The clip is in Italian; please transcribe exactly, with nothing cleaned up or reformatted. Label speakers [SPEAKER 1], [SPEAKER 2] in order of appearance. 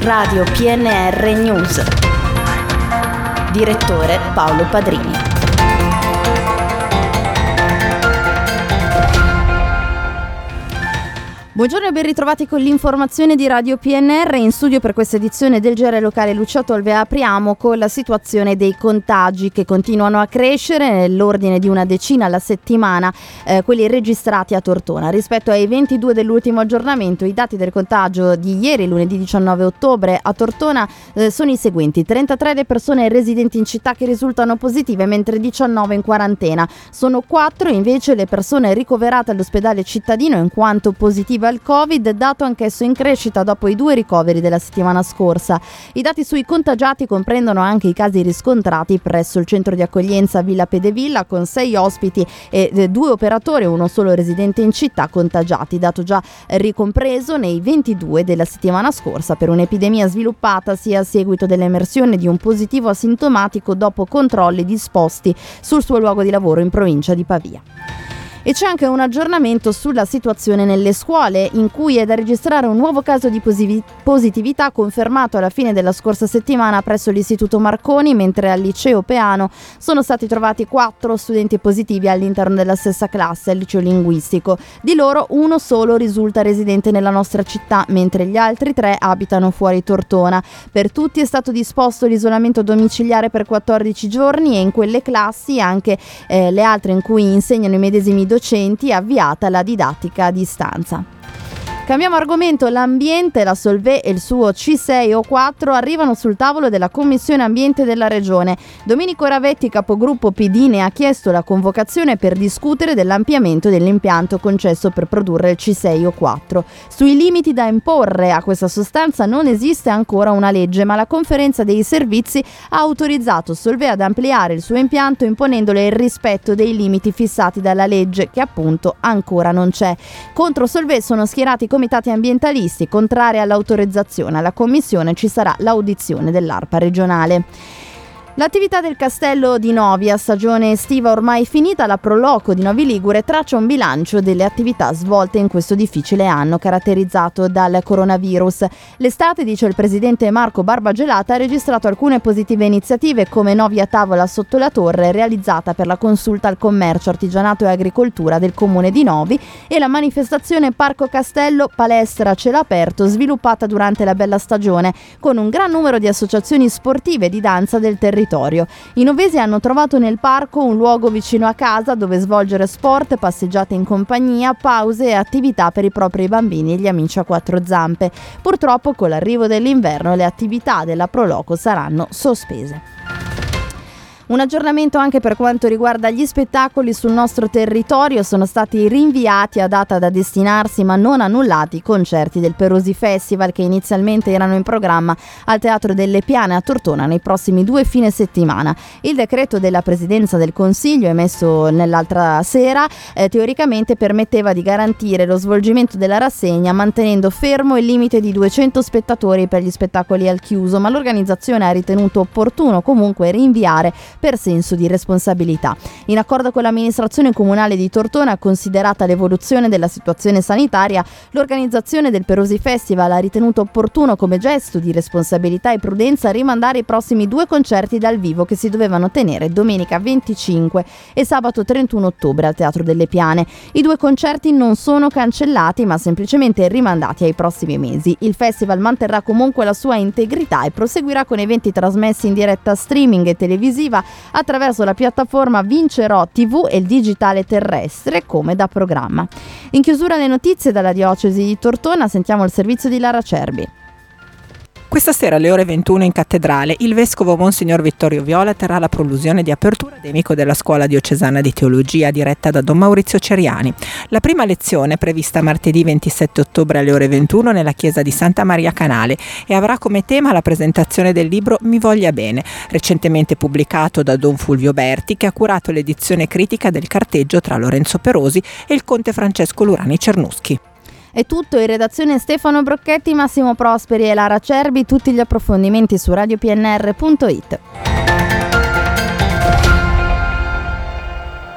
[SPEAKER 1] Radio P N R News. Direttore Paolo Padrini.
[SPEAKER 2] Buongiorno e ben ritrovati con l'informazione di Radio P N R. In studio per questa edizione del G R locale Lucia Tolve apriamo con la situazione dei contagi che continuano a crescere nell'ordine di una decina alla settimana, eh, quelli registrati a Tortona. Rispetto ai ventidue dell'ultimo aggiornamento, i dati del contagio di ieri, lunedì diciannove ottobre, a Tortona eh, sono i seguenti: trentatré le persone residenti in città che risultano positive, mentre diciannove in quarantena. Sono quattro invece le persone ricoverate all'ospedale cittadino in quanto positive al Covid, dato anch'esso in crescita dopo i due ricoveri della settimana scorsa. I dati sui contagiati comprendono anche i casi riscontrati presso il centro di accoglienza Villa Pedevilla, con sei ospiti e due operatori, uno solo residente in città, contagiati, dato già ricompreso nei ventidue della settimana scorsa per un'epidemia sviluppatasi a seguito dell'emersione di un positivo asintomatico dopo controlli disposti sul suo luogo di lavoro in provincia di Pavia. E c'è anche un aggiornamento sulla situazione nelle scuole, in cui è da registrare un nuovo caso di positività confermato alla fine della scorsa settimana presso l'Istituto Marconi, mentre al liceo Peano sono stati trovati quattro studenti positivi all'interno della stessa classe al liceo linguistico. Di loro uno solo risulta residente nella nostra città, mentre gli altri tre abitano fuori Tortona. Per tutti è stato disposto l'isolamento domiciliare per quattordici giorni e in quelle classi, anche eh, le altre in cui insegnano i medesimi docenti, è avviata la didattica a distanza. Cambiamo argomento. L'ambiente, la Solvay e il suo C sei O quattro arrivano sul tavolo della Commissione Ambiente della Regione. Domenico Ravetti, capogruppo P D, ne ha chiesto la convocazione per discutere dell'ampliamento dell'impianto concesso per produrre il C sei O quattro. Sui limiti da imporre a questa sostanza non esiste ancora una legge, ma la Conferenza dei Servizi ha autorizzato Solvay ad ampliare il suo impianto imponendole il rispetto dei limiti fissati dalla legge, che appunto ancora non c'è. Contro Solvay sono schierati comitati ambientalisti. Contrari all'autorizzazione alla commissione ci sarà l'audizione dell'ARPA regionale. L'attività del castello di Novi, a stagione estiva ormai finita, la Proloco di Novi Ligure traccia un bilancio delle attività svolte in questo difficile anno caratterizzato dal coronavirus. L'estate, dice il presidente Marco Barbagelata, ha registrato alcune positive iniziative, come Novi a tavola sotto la torre, realizzata per la consulta al commercio, artigianato e agricoltura del comune di Novi, e la manifestazione Parco Castello Palestra a cielo aperto, sviluppata durante la bella stagione, con un gran numero di associazioni sportive e di danza del territorio. I novesi hanno trovato nel parco un luogo vicino a casa dove svolgere sport, passeggiate in compagnia, pause e attività per i propri bambini e gli amici a quattro zampe. Purtroppo, con l'arrivo dell'inverno, le attività della Proloco saranno sospese. Un aggiornamento anche per quanto riguarda gli spettacoli sul nostro territorio. Sono stati rinviati a data da destinarsi ma non annullati i concerti del Perosi Festival, che inizialmente erano in programma al Teatro delle Piane a Tortona nei prossimi due fine settimana. Il decreto della Presidenza del Consiglio, emesso nell'altra sera, eh, teoricamente permetteva di garantire lo svolgimento della rassegna mantenendo fermo il limite di duecento spettatori per gli spettacoli al chiuso, ma l'organizzazione ha ritenuto opportuno comunque rinviare per senso di responsabilità. In accordo con l'amministrazione comunale di Tortona, considerata l'evoluzione della situazione sanitaria, l'organizzazione del Perosi Festival ha ritenuto opportuno, come gesto di responsabilità e prudenza, rimandare i prossimi due concerti dal vivo che si dovevano tenere domenica venticinque e sabato trentuno ottobre al Teatro delle Piane. I due concerti non sono cancellati ma semplicemente rimandati ai prossimi mesi. Il festival manterrà comunque la sua integrità e proseguirà con eventi trasmessi in diretta streaming e televisiva attraverso la piattaforma Vincerò tivù e il digitale terrestre, come da programma. In chiusura le notizie dalla diocesi di Tortona. Sentiamo il servizio di Lara Cerbi.
[SPEAKER 3] Questa sera alle ore ventuno in cattedrale il vescovo Monsignor Vittorio Viola terrà la prolusione di apertura accademico della Scuola Diocesana di Teologia diretta da Don Maurizio Ceriani. La prima lezione è prevista martedì ventisette ottobre alle ore ventuno nella chiesa di Santa Maria Canale e avrà come tema la presentazione del libro Mi voglia bene, recentemente pubblicato da Don Fulvio Berti, che ha curato l'edizione critica del carteggio tra Lorenzo Perosi e il conte Francesco Lurani Cernuschi.
[SPEAKER 2] È tutto, in redazione Stefano Brocchetti, Massimo Prosperi e Lara Cerbi. Tutti gli approfondimenti su radio p n r punto i t.